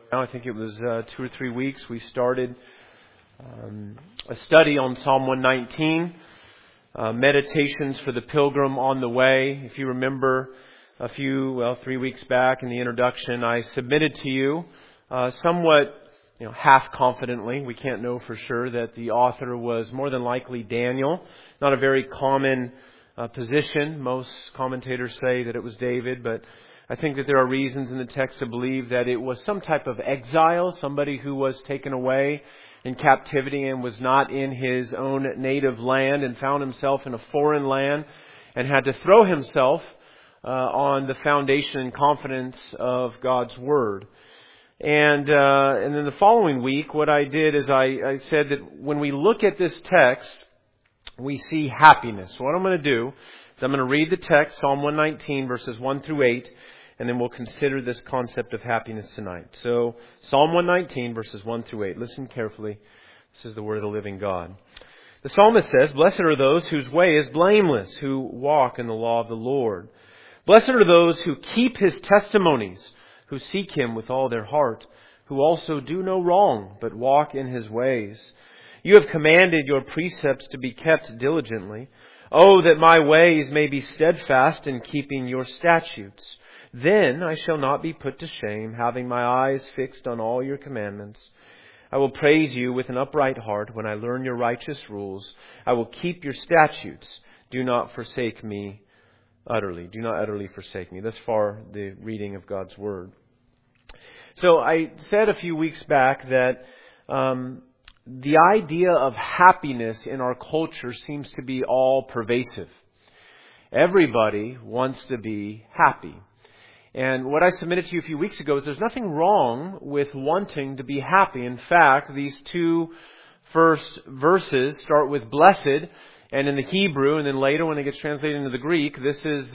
Now, I think it was 2 or 3 weeks, we started a study on Psalm 119, Meditations for the Pilgrim on the Way. If you remember 3 weeks back in the introduction, I submitted to you somewhat, half confidently, we can't know for sure, that the author was more than likely Daniel. Not a very common position. Most commentators say that it was David, but I think that there are reasons in the text to believe that it was some type of exile, somebody who was taken away in captivity and was not in his own native land and found himself in a foreign land and had to throw himself on the foundation and confidence of God's Word. And then the following week, what I did is I said that when we look at this text, we see happiness. So what I'm going to do is I'm going to read the text, Psalm 119, verses 1 through 8, and then we'll consider this concept of happiness tonight. So, Psalm 119, verses 1 through 8. Listen carefully. This is the word of the living God. The psalmist says, "Blessed are those whose way is blameless, who walk in the law of the Lord. Blessed are those who keep His testimonies, who seek Him with all their heart, who also do no wrong, but walk in His ways. You have commanded your precepts to be kept diligently. Oh, that my ways may be steadfast in keeping your statutes. Then I shall not be put to shame, having my eyes fixed on all your commandments. I will praise you with an upright heart when I learn your righteous rules. I will keep your statutes. Do not forsake me utterly. Do not utterly forsake me." Thus far, the reading of God's Word. So I said a few weeks back that the idea of happiness in our culture seems to be all pervasive. Everybody wants to be happy. And what I submitted to you a few weeks ago is there's nothing wrong with wanting to be happy. In fact, these two first verses start with blessed, and in the Hebrew, and then later when it gets translated into the Greek, this is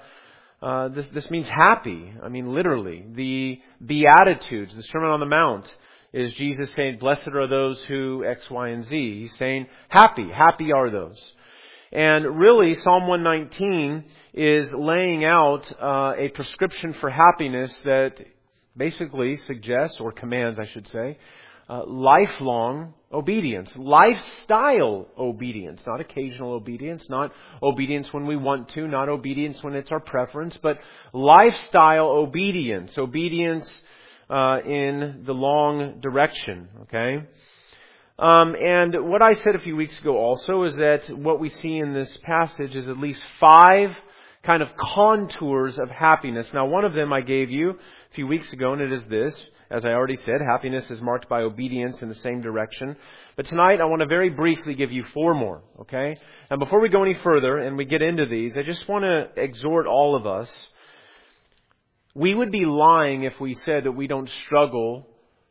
this means happy. I mean, literally. The Beatitudes, the Sermon on the Mount, is Jesus saying, "Blessed are those who X, Y, and Z." He's saying, happy are those. And really, Psalm 119 is laying out a prescription for happiness that basically suggests, or commands, I should say, lifelong obedience. Lifestyle obedience. Not occasional obedience. Not obedience when we want to. Not obedience when it's our preference. But lifestyle obedience. Obedience in the long direction. Okay? And what I said a few weeks ago also is that what we see in this passage is at least 5 kind of contours of happiness. Now, one of them I gave you a few weeks ago, and it is this. As I already said, happiness is marked by obedience in the same direction. But tonight I want to very briefly give you 4 more, okay? And before we go any further and we get into these, I just want to exhort all of us. We would be lying if we said that we don't struggle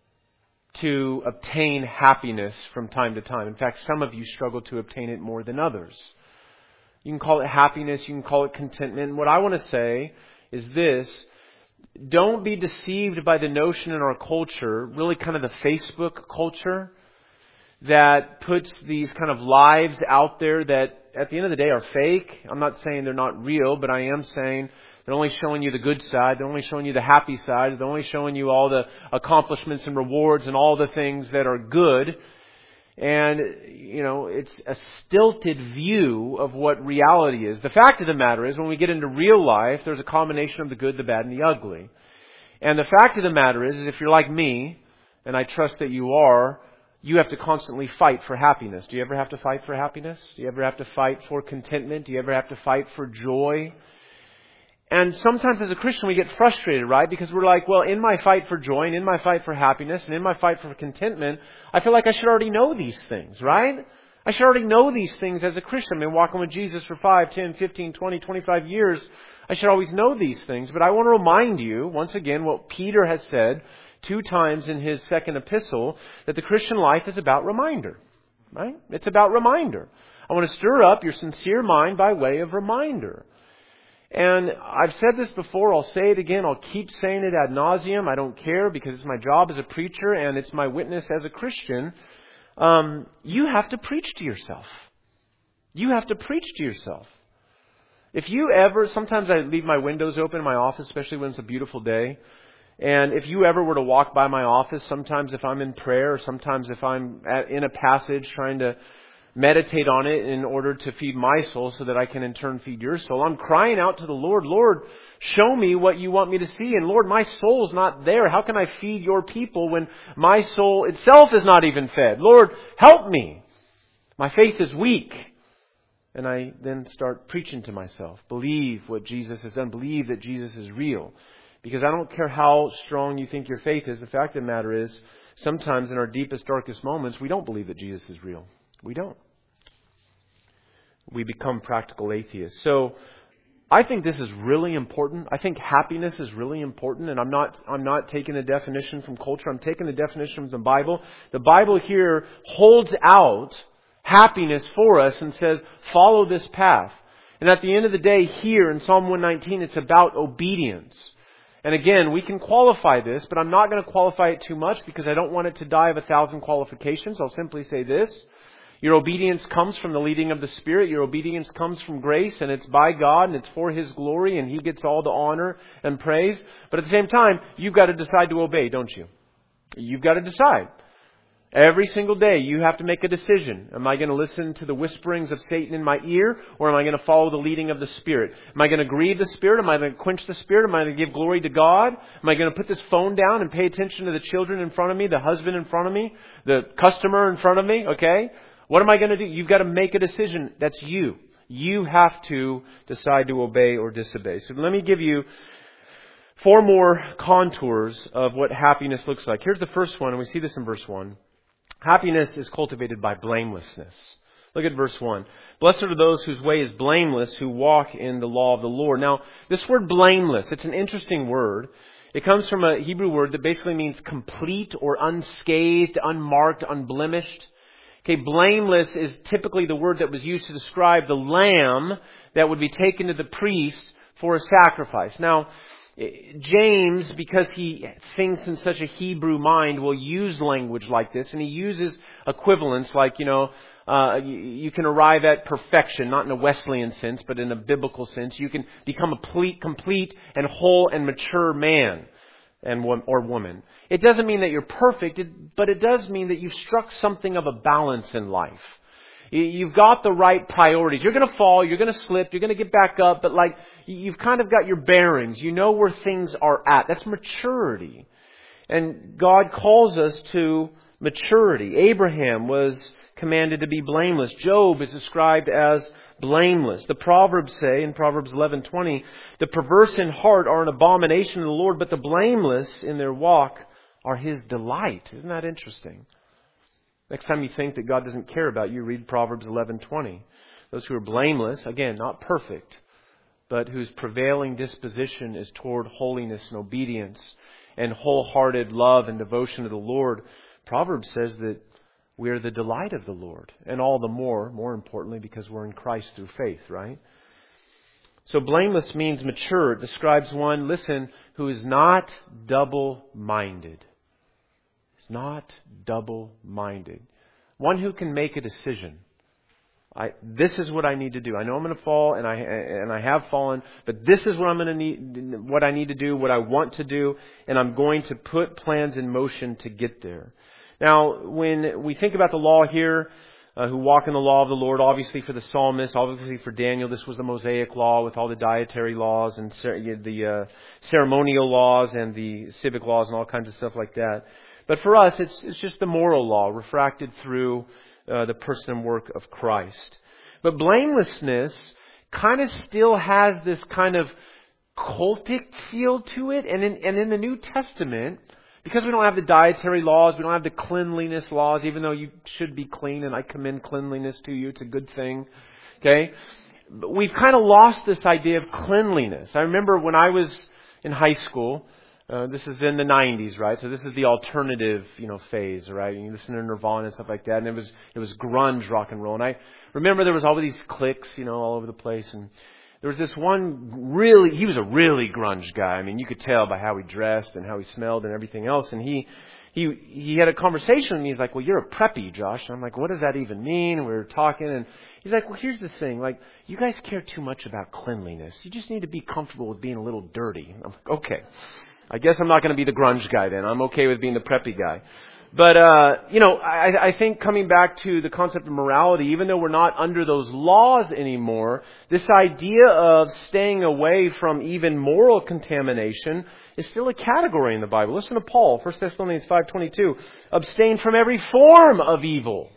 to obtain happiness from time to time. In fact, some of you struggle to obtain it more than others. You can call it happiness, you can call it contentment. What I want to say is this: don't be deceived by the notion in our culture, really kind of the Facebook culture, that puts these kind of lives out there that at the end of the day are fake. I'm not saying they're not real, but I am saying they're only showing you the good side. They're only showing you the happy side. They're only showing you all the accomplishments and rewards and all the things that are good. And, it's a stilted view of what reality is. The fact of the matter is, when we get into real life, there's a combination of the good, the bad, and the ugly. And the fact of the matter is if you're like me, and I trust that you are, you have to constantly fight for happiness. Do you ever have to fight for happiness? Do you ever have to fight for contentment? Do you ever have to fight for joy? And sometimes as a Christian we get frustrated, right? Because we're like, well, in my fight for joy and in my fight for happiness and in my fight for contentment, I feel like I should already know these things, right? I should already know these things as a Christian. I've been walking with Jesus for 5, 10, 15, 20, 25 years. I should always know these things. But I want to remind you, once again, what Peter has said 2 times in his second epistle, that the Christian life is about reminder, right? It's about reminder. I want to stir up your sincere mind by way of reminder. And I've said this before, I'll say it again, I'll keep saying it ad nauseum. I don't care, because it's my job as a preacher and it's my witness as a Christian. You have to preach to yourself. You have to preach to yourself. If you ever, sometimes I leave my windows open in my office, especially when it's a beautiful day, And if you ever were to walk by my office, sometimes if I'm in prayer, or sometimes if I'm in a passage trying to meditate on it in order to feed my soul so that I can in turn feed your soul, I'm crying out to the Lord, Lord, show me what you want me to see. And Lord, my soul's not there. How can I feed your people when my soul itself is not even fed? Lord, help me. My faith is weak. And I then start preaching to myself. Believe what Jesus has done. Believe that Jesus is real. Because I don't care how strong you think your faith is. The fact of the matter is, sometimes in our deepest, darkest moments, we don't believe that Jesus is real. We don't. We become practical atheists. So I think this is really important. I think happiness is really important. And I'm not taking a definition from culture. I'm taking the definition from the Bible. The Bible here holds out happiness for us and says, follow this path. And at the end of the day, here in Psalm 119, it's about obedience. And again, we can qualify this, but I'm not going to qualify it too much because I don't want it to die of 1,000 qualifications. I'll simply say this. Your obedience comes from the leading of the Spirit. Your obedience comes from grace, and it's by God, and it's for His glory, and He gets all the honor and praise. But at the same time, you've got to decide to obey, don't you? You've got to decide. Every single day, you have to make a decision. Am I going to listen to the whisperings of Satan in my ear, or am I going to follow the leading of the Spirit? Am I going to grieve the Spirit? Am I going to quench the Spirit? Am I going to give glory to God? Am I going to put this phone down and pay attention to the children in front of me, the husband in front of me, the customer in front of me? Okay? What am I going to do? You've got to make a decision. That's you. You have to decide to obey or disobey. So let me give you 4 more contours of what happiness looks like. Here's the first one, and we see this in verse 1. Happiness is cultivated by blamelessness. Look at verse 1. Blessed are those whose way is blameless, who walk in the law of the Lord. Now, this word blameless, it's an interesting word. It comes from a Hebrew word that basically means complete or unscathed, unmarked, unblemished. Okay, blameless is typically the word that was used to describe the lamb that would be taken to the priest for a sacrifice. Now, James, because he thinks in such a Hebrew mind, will use language like this, and he uses equivalents like, you can arrive at perfection, not in a Wesleyan sense, but in a biblical sense. You can become a complete and whole and mature man or woman. It doesn't mean that you're perfect, but it does mean that you've struck something of a balance in life. You've got the right priorities. You're going to fall, you're going to slip, you're going to get back up, but you've kind of got your bearings. You know where things are at. That's maturity. And God calls us to maturity. Abraham was commanded to be blameless. Job is described as blameless. The Proverbs say in Proverbs 11:20, the perverse in heart are an abomination to the Lord, but the blameless in their walk are His delight. Isn't that interesting? Next time you think that God doesn't care about you, read Proverbs 11:20. Those who are blameless, again, not perfect, but whose prevailing disposition is toward holiness and obedience and wholehearted love and devotion to the Lord. Proverbs says that we are the delight of the Lord. And all the more importantly, because we're in Christ through faith, right? So blameless means mature. It describes one, listen, who is not double-minded. It's not double-minded. One who can make a decision. This is what I need to do. I know I'm going to fall, and I have fallen, but this is what what I need to do, what I want to do, and I'm going to put plans in motion to get there. Now, when we think about the law here, who walk in the law of the Lord, obviously for the psalmist, obviously for Daniel, this was the Mosaic law with all the dietary laws and the ceremonial laws and the civic laws and all kinds of stuff like that. But for us, it's just the moral law refracted through the person and work of Christ. But blamelessness kind of still has this kind of cultic feel to it. And in the New Testament, because we don't have the dietary laws, we don't have the cleanliness laws, even though you should be clean, and I commend cleanliness to you. It's a good thing. Okay? But we've kind of lost this idea of cleanliness. I remember when I was in high school, this is in the 90s, right? So this is the alternative, phase, right? You listen to Nirvana and stuff like that, and it was grunge rock and roll. And I remember there was all of these cliques, all over the place, and there was this one he was a really grunge guy. I mean, you could tell by how he dressed and how he smelled and everything else. And he had a conversation with me. He's like, well, you're a preppy, Josh. And I'm like, what does that even mean? And we were talking, and he's like, well, here's the thing. You guys care too much about cleanliness. You just need to be comfortable with being a little dirty. I'm like, okay. I guess I'm not going to be the grunge guy then. I'm okay with being the preppy guy. But, I think coming back to the concept of morality, even though we're not under those laws anymore, this idea of staying away from even moral contamination is still a category in the Bible. Listen to Paul, 1 Thessalonians 5:22. Abstain from every form of evil.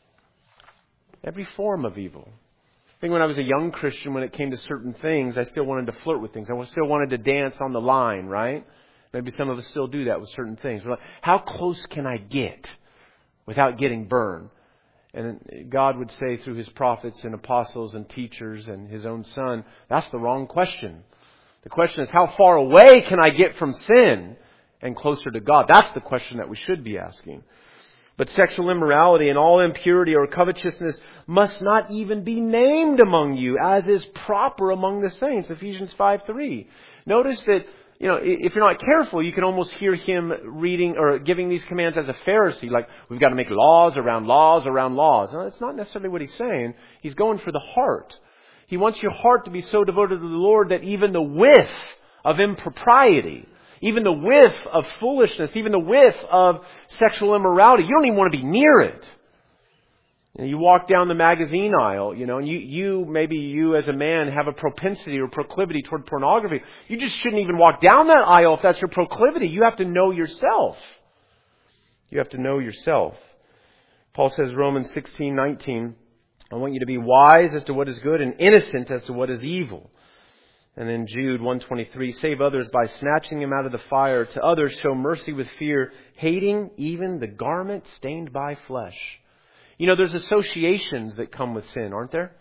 Every form of evil. I think when I was a young Christian, when it came to certain things, I still wanted to flirt with things. I still wanted to dance on the line, right? Maybe some of us still do that with certain things. We're like, how close can I get without getting burned? And God would say through His prophets and apostles and teachers and His own Son, that's the wrong question. The question is, how far away can I get from sin and closer to God? That's the question that we should be asking. But sexual immorality and all impurity or covetousness must not even be named among you, as is proper among the saints. Ephesians 5:3. Notice that, if you're not careful, you can almost hear him reading or giving these commands as a Pharisee, like, we've got to make laws around laws around laws. No, that's not necessarily what he's saying. He's going for the heart. He wants your heart to be so devoted to the Lord that even the whiff of impropriety, even the whiff of foolishness, even the whiff of sexual immorality, you don't even want to be near it. You walk down the magazine aisle, and maybe you as a man have a propensity or proclivity toward pornography. You just shouldn't even walk down that aisle if that's your proclivity. You have to know yourself. You have to know yourself. Paul says, Romans 16:19, I want you to be wise as to what is good and innocent as to what is evil. And then Jude 1:23, save others by snatching them out of the fire. To others show mercy with fear, hating even the garment stained by flesh. There's associations that come with sin, aren't there?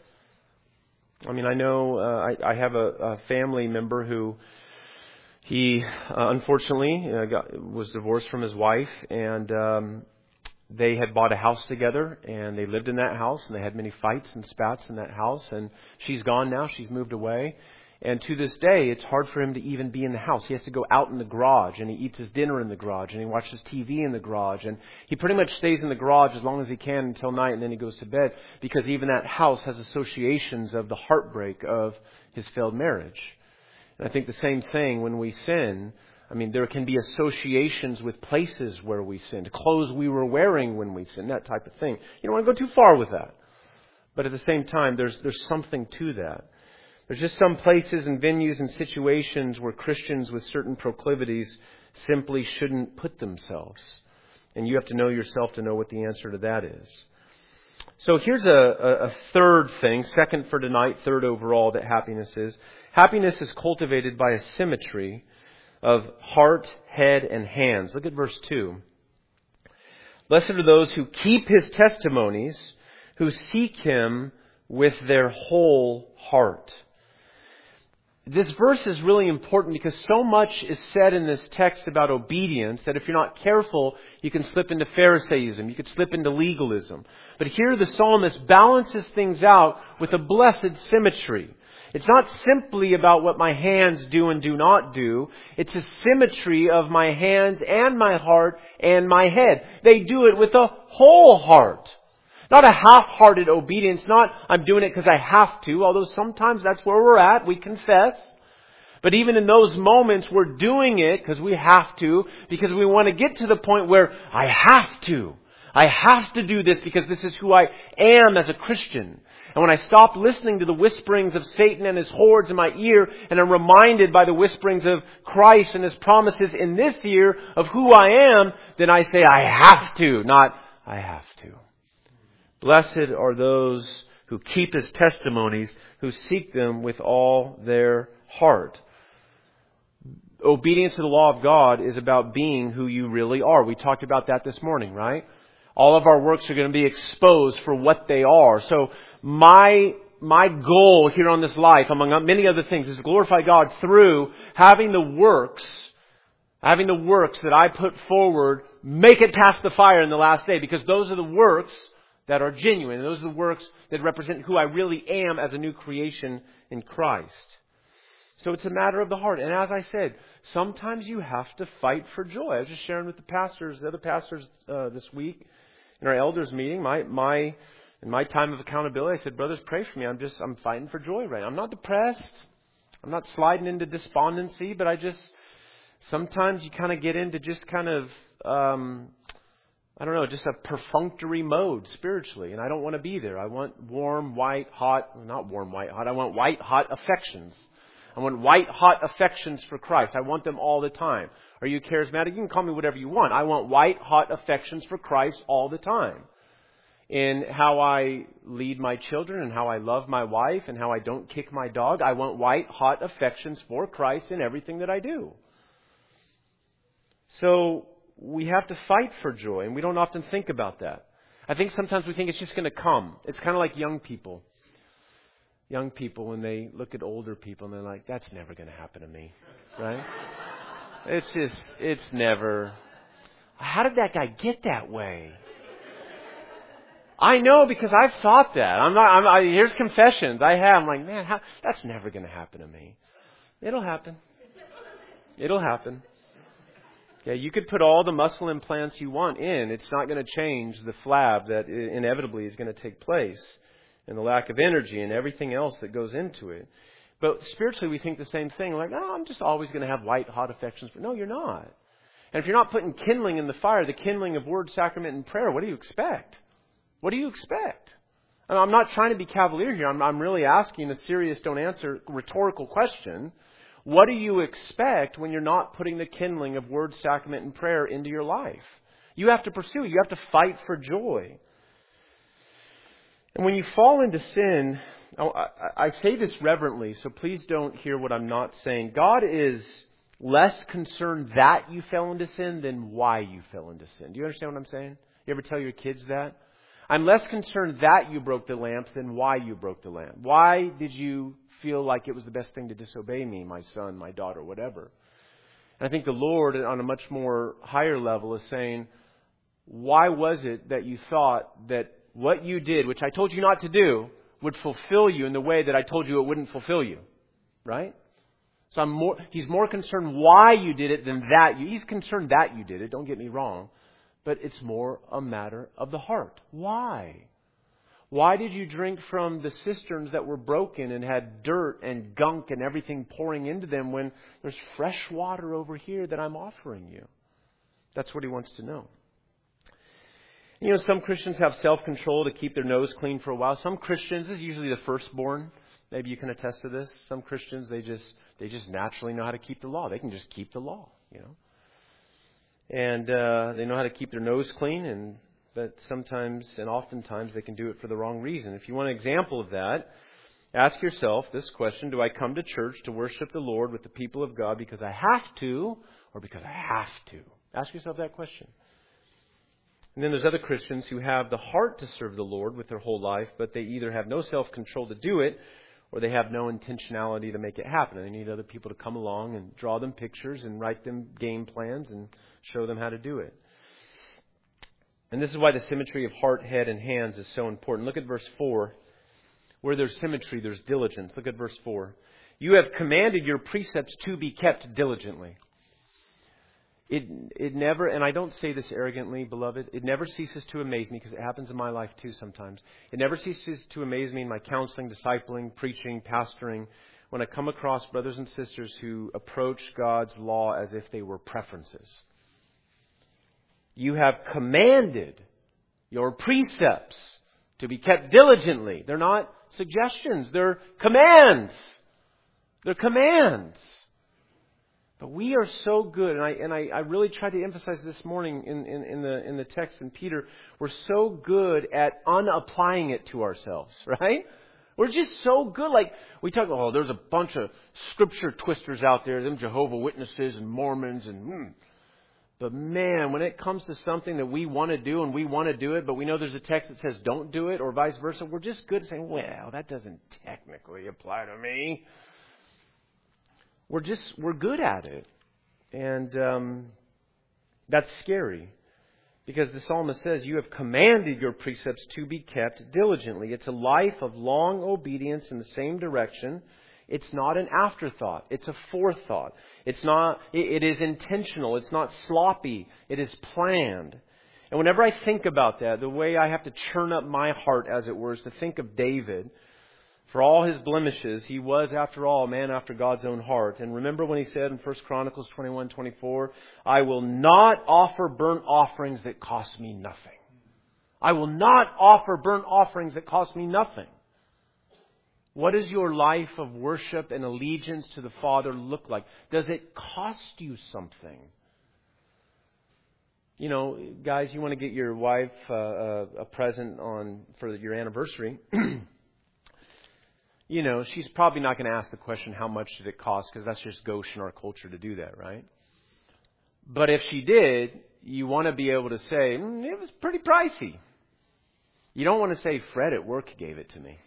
I mean, I know I have a family member who he unfortunately was divorced from his wife, and they had bought a house together, and they lived in that house, and they had many fights and spats in that house, and she's gone now. She's moved away. And to this day, it's hard for him to even be in the house. He has to go out in the garage, and he eats his dinner in the garage, and he watches TV in the garage, and he pretty much stays in the garage as long as he can until night, and then he goes to bed, because even that house has associations of the heartbreak of his failed marriage. And I think the same thing when we sin. I mean, there can be associations with places where we sinned, clothes we were wearing when we sinned, that type of thing. You don't want to go too far with that. But at the same time, there's something to that. There's just some places and venues and situations where Christians with certain proclivities simply shouldn't put themselves. And you have to know yourself to know what the answer to that is. So here's a third thing, second for tonight, third overall, that happiness is. Happiness is cultivated by a symmetry of heart, head, and hands. Look at verse 2. Blessed are those who keep His testimonies, who seek Him with their whole heart. This verse is really important because so much is said in this text about obedience that if you're not careful, you can slip into Pharisaism. You could slip into legalism. But here the psalmist balances things out with a blessed symmetry. It's not simply about what my hands do and do not do. It's a symmetry of my hands and my heart and my head. They do it with a whole heart. Not a half-hearted obedience, not I'm doing it because I have to, although sometimes that's where we're at, we confess. But even in those moments, we're doing it because we have to, because we want to get to the point where I have to. I have to do this because this is who I am as a Christian. And when I stop listening to the whisperings of Satan and his hordes in my ear, and I'm reminded by the whisperings of Christ and His promises in this ear of who I am, then I say I have to, not I have to. Blessed are those who keep His testimonies, who seek them with all their heart. Obedience to the law of God is about being who you really are. We talked about that this morning, right? All of our works are going to be exposed for what they are. So my goal here on this life, among many other things, is to glorify God through having the works that I put forward make it past the fire in the last day, because those are the works that are genuine. Those are the works that represent who I really am as a new creation in Christ. So it's a matter of the heart. And as I said, sometimes you have to fight for joy. I was just sharing with the other pastors this week in our elders meeting, in my time of accountability, I said, brothers, pray for me. I'm fighting for joy right now. I'm not depressed. I'm not sliding into despondency, but Sometimes you kind of get into just kind of, just a perfunctory mode spiritually. And I don't want to be there. I want warm, white, hot, not warm, white, hot. I want white, hot affections. I want white, hot affections for Christ. I want them all the time. Are you charismatic? You can call me whatever you want. I want white, hot affections for Christ all the time. In how I lead my children and how I love my wife and how I don't kick my dog, I want white, hot affections for Christ in everything that I do. So we have to fight for joy, and we don't often think about that. I think sometimes we think it's just going to come. It's kind of like young people. Young people, when they look at older people, and they're like, that's never going to happen to me. Right? It's never. How did that guy get that way? I know, because I've thought that. Here's confessions. I'm like, man, that's never going to happen to me. It'll happen. It'll happen. Okay, you could put all the muscle implants you want in. It's not going to change the flab that inevitably is going to take place, and the lack of energy and everything else that goes into it. But spiritually, we think the same thing. Like, I'm just always going to have white, hot affections. No, you're not. And if you're not putting kindling in the fire, the kindling of word, sacrament, and prayer, what do you expect? What do you expect? And I'm not trying to be cavalier here. I'm really asking a serious, don't answer, rhetorical question. What do you expect when you're not putting the kindling of word, sacrament, and prayer into your life? You have to pursue it. You have to fight for joy. And when you fall into sin, I say this reverently, so please don't hear what I'm not saying. God is less concerned that you fell into sin than why you fell into sin. Do you understand what I'm saying? You ever tell your kids that? I'm less concerned that you broke the lamp than why you broke the lamp. Why did you feel like it was the best thing to disobey me, my son, my daughter, whatever? And I think the Lord, on a much more higher level, is saying, why was it that you thought that what you did, which I told you not to do, would fulfill you in the way that I told you it wouldn't fulfill you? Right? So He's more concerned why you did it than that. He's concerned that you did it, don't get me wrong. But it's more a matter of the heart. Why? Why did you drink from the cisterns that were broken and had dirt and gunk and everything pouring into them when there's fresh water over here that I'm offering you? That's what He wants to know. You know, some Christians have self-control to keep their nose clean for a while. Some Christians, this is usually the firstborn. Maybe you can attest to this. Some Christians, they just naturally know how to keep the law. They can just keep the law, you know. And they know how to keep their nose clean, but sometimes and oftentimes they can do it for the wrong reason. If you want an example of that, ask yourself this question: do I come to church to worship the Lord with the people of God because I have to, or because I have to? Ask yourself that question. And then there's other Christians who have the heart to serve the Lord with their whole life, but they either have no self-control to do it, or they have no intentionality to make it happen. And they need other people to come along and draw them pictures and write them game plans and show them how to do it. And this is why the symmetry of heart, head, and hands is so important. Look at verse 4. Where there's symmetry, there's diligence. Look at verse 4. You have commanded your precepts to be kept diligently. It never, and I don't say this arrogantly, beloved, it never ceases to amaze me, because it happens in my life too sometimes. It never ceases to amaze me in my counseling, discipling, preaching, pastoring, when I come across brothers and sisters who approach God's law as if they were preferences. You have commanded your precepts to be kept diligently. They're not suggestions, they're commands. They're commands. But we are so good, and I really tried to emphasize this morning in the text in Peter, we're so good at unapplying it to ourselves, right? We're just so good. Like, we talk, there's a bunch of scripture twisters out there, them Jehovah Witnesses and Mormons, but man, when it comes to something that we want to do and we want to do it, but we know there's a text that says don't do it, or vice versa, we're just good at saying, well, that doesn't technically apply to me. We're good at it. And that's scary. Because the psalmist says, you have commanded your precepts to be kept diligently. It's a life of long obedience in the same direction. It's not an afterthought. It's a forethought. It is intentional. It's not sloppy. It is planned. And whenever I think about that, the way I have to churn up my heart, as it were, is to think of David. For all his blemishes, he was, after all, a man after God's own heart. And remember when he said in 1 Chronicles 21:24, I will not offer burnt offerings that cost me nothing. I will not offer burnt offerings that cost me nothing. What does your life of worship and allegiance to the Father look like? Does it cost you something? You know, guys, you want to get your wife a present for your anniversary. You know, she's probably not going to ask the question, how much did it cost? Because that's just gauche in our culture to do that, right? But if she did, you want to be able to say, it was pretty pricey. You don't want to say, Fred at work gave it to me.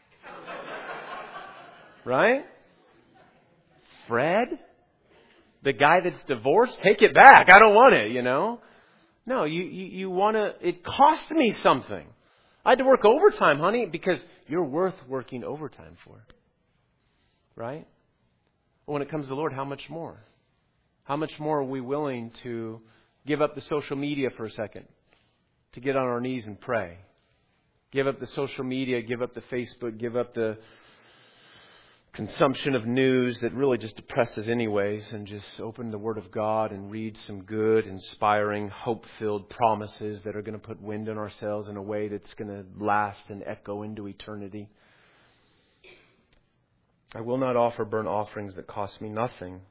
Right? Fred? The guy that's divorced? Take it back. I don't want it, you know? No, you want to, it cost me something. I had to work overtime, honey, because you're worth working overtime for. Right? When it comes to the Lord, how much more? How much more are we willing to give up the social media for a second? To get on our knees and pray? Give up the social media, give up the Facebook, give up the consumption of news that really just depresses anyways, and just open the Word of God and read some good, inspiring, hope-filled promises that are going to put wind in our sails in a way that's going to last and echo into eternity. I will not offer burnt offerings that cost me nothing.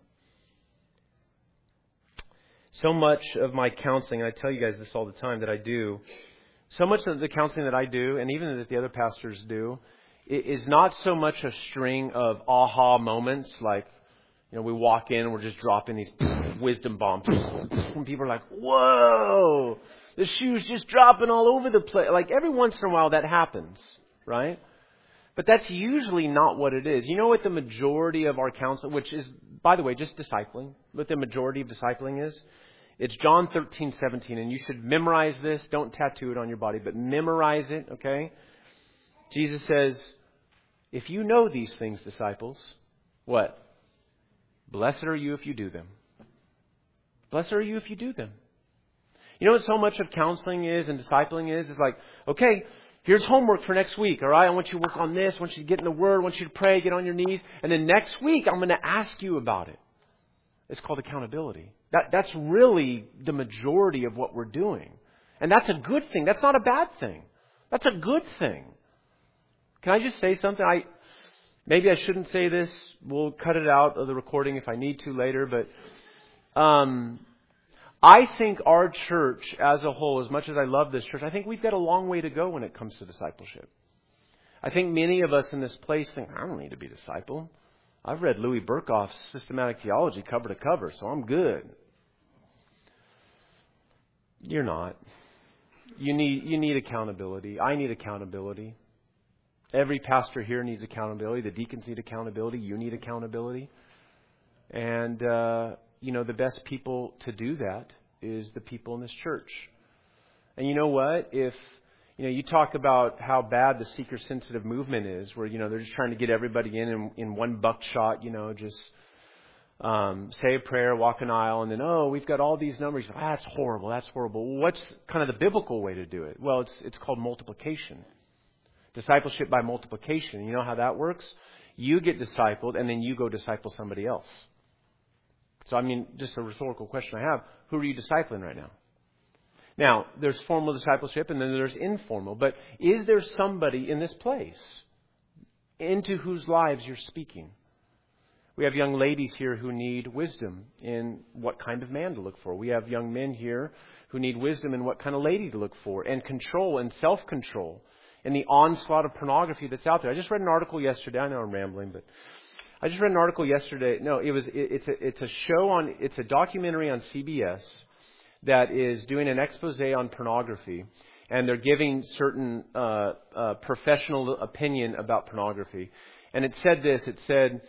So much of my counseling, and I tell you guys this all the time that I do, so much of the counseling that I do, and even that the other pastors do, is not so much a string of aha moments like, you know, we walk in and we're just dropping these wisdom bombs. And people are like, whoa, the shoe's just dropping all over the place. Like every once in a while that happens, right? But that's usually not what it is. You know what the majority of our counseling, which is, by the way, just discipling, what the majority of discipling is? It's John 13:17, and you should memorize this. Don't tattoo it on your body, but memorize it, okay? Jesus says, if you know these things, disciples, what? Blessed are you if you do them. Blessed are you if you do them. You know what so much of counseling is and discipling is? It's like, okay, here's homework for next week, all right? I want you to work on this. I want you to get in the Word. I want you to pray, get on your knees. And then next week, I'm going to ask you about it. It's called accountability. That's really the majority of what we're doing. And that's a good thing. That's not a bad thing. That's a good thing. Can I just say something? Maybe I shouldn't say this. We'll cut it out of the recording if I need to later. But I think our church as a whole, as much as I love this church, I think we've got a long way to go when it comes to discipleship. I think many of us in this place think, I don't need to be discipled. I've read Louis Berkhof's Systematic Theology cover to cover, so I'm good. You're not. You need accountability. I need accountability. Every pastor here needs accountability. The deacons need accountability. You need accountability. And, the best people to do that is the people in this church. And you know what? If, you talk about how bad the seeker-sensitive movement is, where, they're just trying to get everybody in one buckshot, just say a prayer, walk an aisle, and then, we've got all these numbers. That's horrible. That's horrible. What's kind of the biblical way to do it? Well, it's called multiplication. Discipleship by multiplication. You know how that works? You get discipled, and then you go disciple somebody else. So, just a rhetorical question I have. Who are you discipling right now? Now, there's formal discipleship, and then there's informal. But is there somebody in this place into whose lives you're speaking? We have young ladies here who need wisdom in what kind of man to look for. We have young men here who need wisdom in what kind of lady to look for, and control and self-control in the onslaught of pornography that's out there. I just read an article yesterday. I know I'm rambling, but I just read an article yesterday. No, it's a documentary on CBS that is doing an expose on pornography, and they're giving certain professional opinion about pornography. And it said this. It said,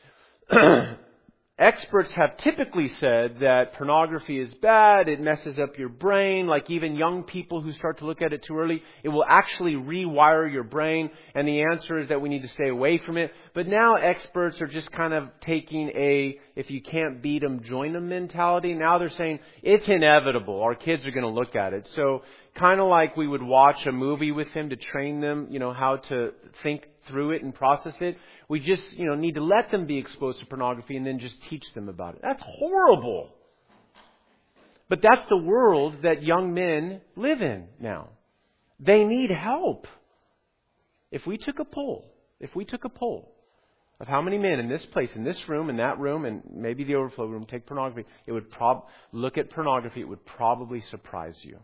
experts have typically said that pornography is bad. It messes up your brain. Like even young people who start to look at it too early, it will actually rewire your brain. And the answer is that we need to stay away from it. But now experts are just kind of taking if you can't beat them, join them mentality. Now they're saying it's inevitable. Our kids are going to look at it. So kind of like we would watch a movie with them to train them, how to think through it and process it. We just, need to let them be exposed to pornography and then just teach them about it. That's horrible. But that's the world that young men live in now. They need help. If we took a poll of how many men in this place, in this room, in that room, and maybe the overflow room take pornography, it would look at pornography, it would probably surprise you.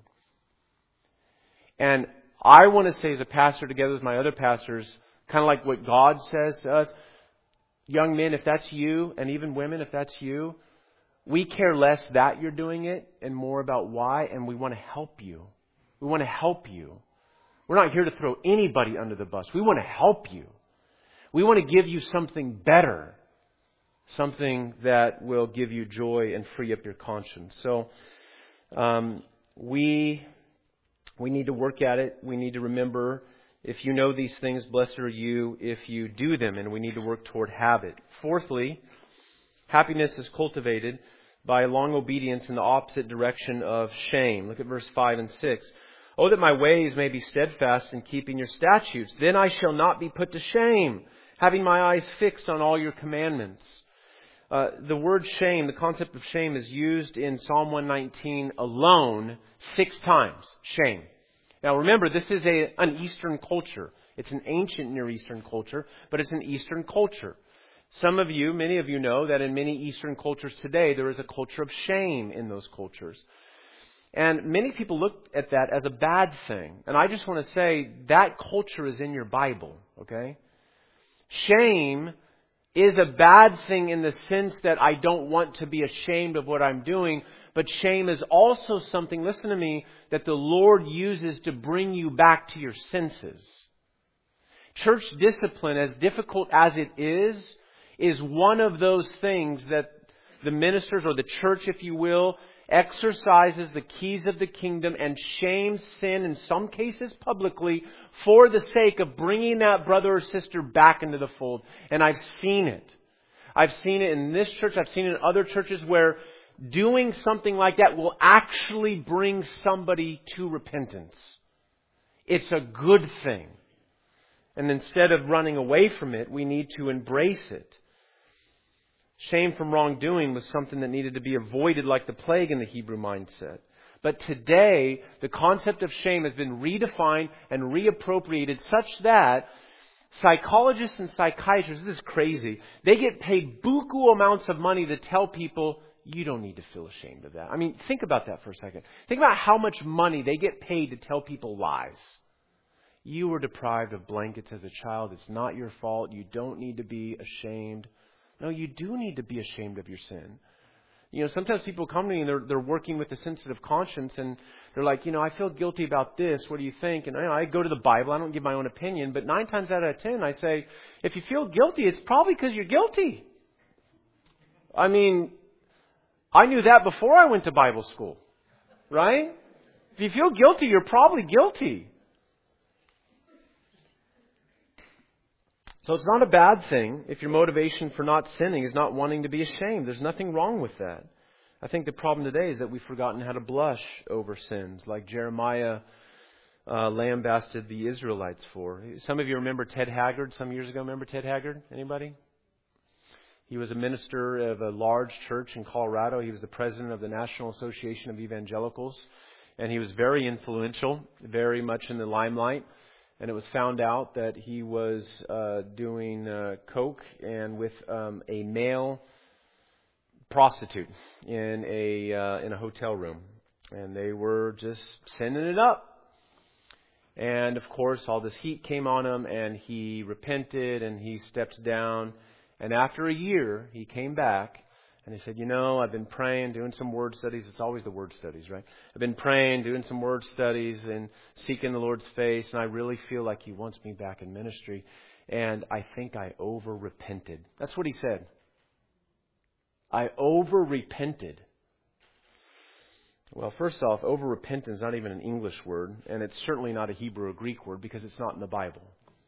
And I want to say as a pastor, together with my other pastors, kind of like what God says to us, young men, if that's you, and even women, if that's you, we care less that you're doing it and more about why, and we want to help you. We want to help you. We're not here to throw anybody under the bus. We want to help you. We want to give you something better, something that will give you joy and free up your conscience. So we need to work at it. We need to remember, if you know these things, blessed are you if you do them, and we need to work toward habit. Fourthly, happiness is cultivated by long obedience in the opposite direction of shame. Look at verse 5 and 6. Oh, that my ways may be steadfast in keeping your statutes. Then I shall not be put to shame, having my eyes fixed on all your commandments. The word shame, the concept of shame, is used in Psalm 119 alone 6 times. Shame. Now remember, this is an Eastern culture. It's an ancient Near Eastern culture, but it's an Eastern culture. Many of you know that in many Eastern cultures today, there is a culture of shame in those cultures. And many people look at that as a bad thing. And I just want to say that culture is in your Bible, okay? Shame is a bad thing in the sense that I don't want to be ashamed of what I'm doing. But shame is also something, listen to me, that the Lord uses to bring you back to your senses. Church discipline, as difficult as it is one of those things that the ministers, or the church, if you will, exercises the keys of the kingdom and shames sin, in some cases publicly, for the sake of bringing that brother or sister back into the fold. And I've seen it. I've seen it in this church. I've seen it in other churches where doing something like that will actually bring somebody to repentance. It's a good thing. And instead of running away from it, we need to embrace it. Shame from wrongdoing was something that needed to be avoided like the plague in the Hebrew mindset. But today, the concept of shame has been redefined and reappropriated such that psychologists and psychiatrists, this is crazy, they get paid buku amounts of money to tell people, you don't need to feel ashamed of that. I mean, think about that for a second. Think about how much money they get paid to tell people lies. You were deprived of blankets as a child. It's not your fault. You don't need to be ashamed. No, you do need to be ashamed of your sin. Sometimes people come to me and they're working with a sensitive conscience and they're like, I feel guilty about this. What do you think? And I go to the Bible. I don't give my own opinion. But 9 times out of 10, I say, if you feel guilty, it's probably because you're guilty. I mean, I knew that before I went to Bible school. Right? If you feel guilty, you're probably guilty. So it's not a bad thing if your motivation for not sinning is not wanting to be ashamed. There's nothing wrong with that. I think the problem today is that we've forgotten how to blush over sins, like Jeremiah lambasted the Israelites for. Some of you remember Ted Haggard some years ago. Remember Ted Haggard? Anybody? He was a minister of a large church in Colorado. He was the president of the National Association of Evangelicals. And he was very influential, very much in the limelight. And it was found out that he was doing coke and with a male prostitute in a hotel room, and they were just sending it up. And of course, all this heat came on him, and he repented and he stepped down. And after a year, he came back. And he said, I've been praying, doing some word studies. It's always the word studies, right? I've been praying, doing some word studies and seeking the Lord's face. And I really feel like He wants me back in ministry. And I think I over-repented. That's what he said. I over-repented. Well, first off, over-repentance is not even an English word. And it's certainly not a Hebrew or Greek word because it's not in the Bible.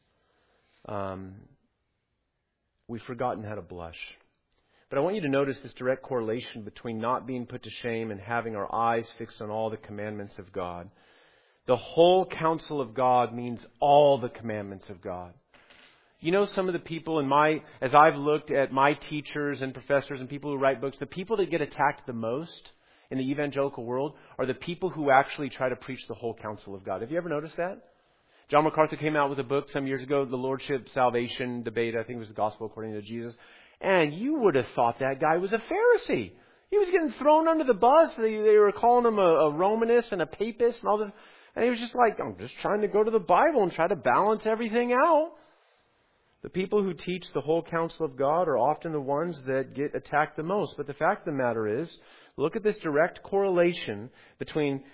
We've forgotten how to blush. But I want you to notice this direct correlation between not being put to shame and having our eyes fixed on all the commandments of God. The whole counsel of God means all the commandments of God. You know, some of the people as I've looked at my teachers and professors and people who write books, the people that get attacked the most in the evangelical world are the people who actually try to preach the whole counsel of God. Have you ever noticed that? John MacArthur came out with a book some years ago, The Lordship Salvation Debate. I think it was the Gospel According to Jesus. And you would have thought that guy was a Pharisee. He was getting thrown under the bus. They were calling him a Romanist and a papist and all this. And he was just like, I'm just trying to go to the Bible and try to balance everything out. The people who teach the whole counsel of God are often the ones that get attacked the most. But the fact of the matter is, look at this direct correlation between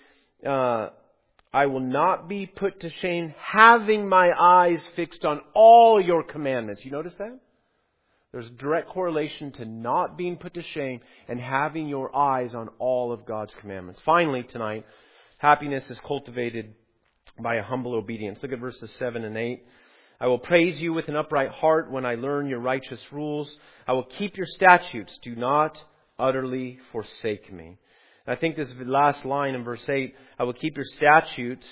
I will not be put to shame having my eyes fixed on all your commandments. You notice that? There's a direct correlation to not being put to shame and having your eyes on all of God's commandments. Finally, tonight, happiness is cultivated by a humble obedience. Look at verses 7 and 8. I will praise you with an upright heart when I learn your righteous rules. I will keep your statutes. Do not utterly forsake me. And I think this is the last line in verse 8. I will keep your statutes.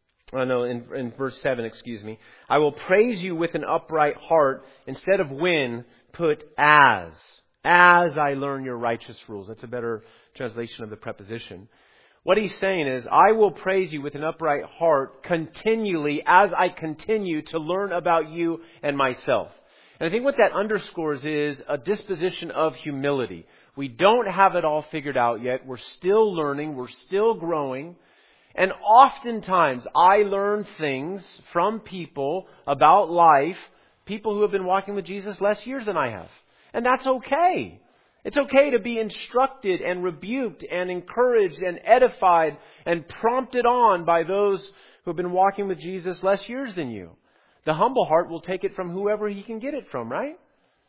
In verse 7, I will praise you with an upright heart. Instead of when, put as. As I learn your righteous rules. That's a better translation of the preposition. What he's saying is, I will praise you with an upright heart continually as I continue to learn about you and myself. And I think what that underscores is a disposition of humility. We don't have it all figured out yet. We're still learning. We're still growing. And oftentimes I learn things from people about life, people who have been walking with Jesus less years than I have. And that's okay. It's okay to be instructed and rebuked and encouraged and edified and prompted on by those who have been walking with Jesus less years than you. The humble heart will take it from whoever he can get it from, right?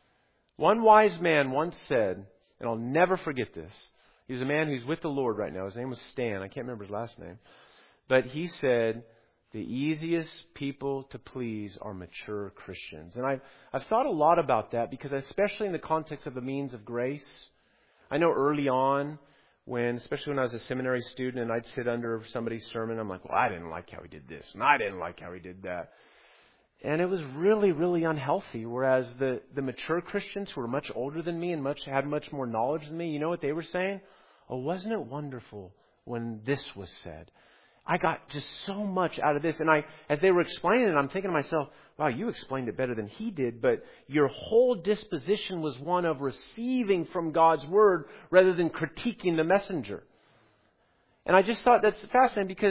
One wise man once said, and I'll never forget this. He was a man who's with the Lord right now. His name was Stan. I can't remember his last name. But he said, the easiest people to please are mature Christians. And I've thought a lot about that because especially in the context of the means of grace, I know early on, especially when I was a seminary student and I'd sit under somebody's sermon, I'm like, well, I didn't like how he did this and I didn't like how he did that. And it was really, really unhealthy. Whereas the mature Christians who were much older than me and had much more knowledge than me, you know what they were saying? Oh, wasn't it wonderful when this was said? I got just so much out of this. And as they were explaining it, I'm thinking to myself, wow, you explained it better than he did. But your whole disposition was one of receiving from God's Word rather than critiquing the messenger. And I just thought that's fascinating because,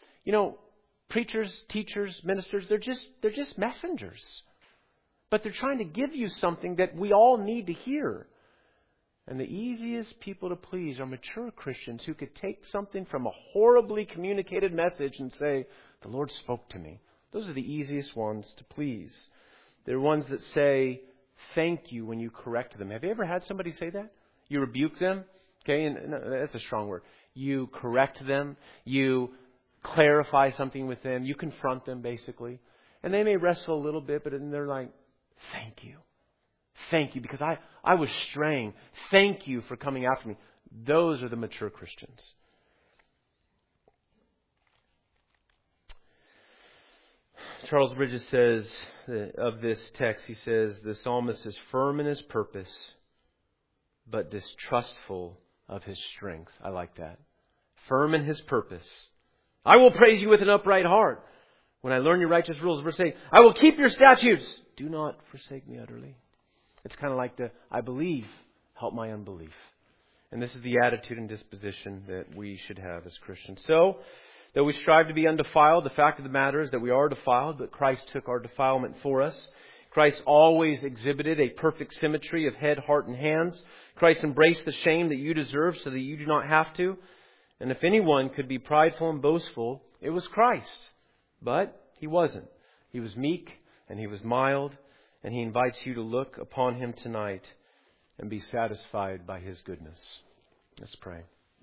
preachers, teachers, ministers, they're just messengers. But they're trying to give you something that we all need to hear. And the easiest people to please are mature Christians who could take something from a horribly communicated message and say, the Lord spoke to me. Those are the easiest ones to please. They're ones that say, thank you when you correct them. Have you ever had somebody say that? You rebuke them? Okay, and that's a strong word. You correct them. You clarify something with them. You confront them, basically. And they may wrestle a little bit, but then they're like, thank you. Thank you, because I was straying. Thank you for coming after me. Those are the mature Christians. Charles Bridges says of this text, he says, the psalmist is firm in his purpose, but distrustful of his strength. I like that. Firm in his purpose. I will praise you with an upright heart. When I learn your righteous rules, verse 8, I will keep your statutes. Do not forsake me utterly. It's kind of like I believe, help my unbelief. And this is the attitude and disposition that we should have as Christians. So, though we strive to be undefiled, the fact of the matter is that we are defiled, but Christ took our defilement for us. Christ always exhibited a perfect symmetry of head, heart, and hands. Christ embraced the shame that you deserve so that you do not have to. And if anyone could be prideful and boastful, it was Christ. But he wasn't. He was meek and he was mild. And he invites you to look upon him tonight and be satisfied by his goodness. Let's pray.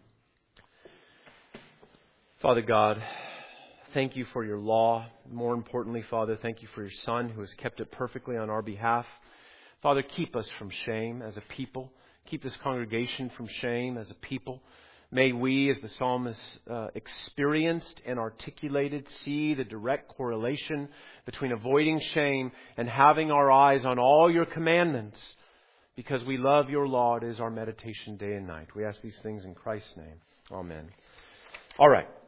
Father God, thank you for your law. More importantly, Father, thank you for your Son who has kept it perfectly on our behalf. Father, keep us from shame as a people. Keep this congregation from shame as a people. May we, as the psalmist experienced and articulated, see the direct correlation between avoiding shame and having our eyes on all your commandments, because we love your law. It is our meditation day and night. We ask these things in Christ's name. Amen. All right.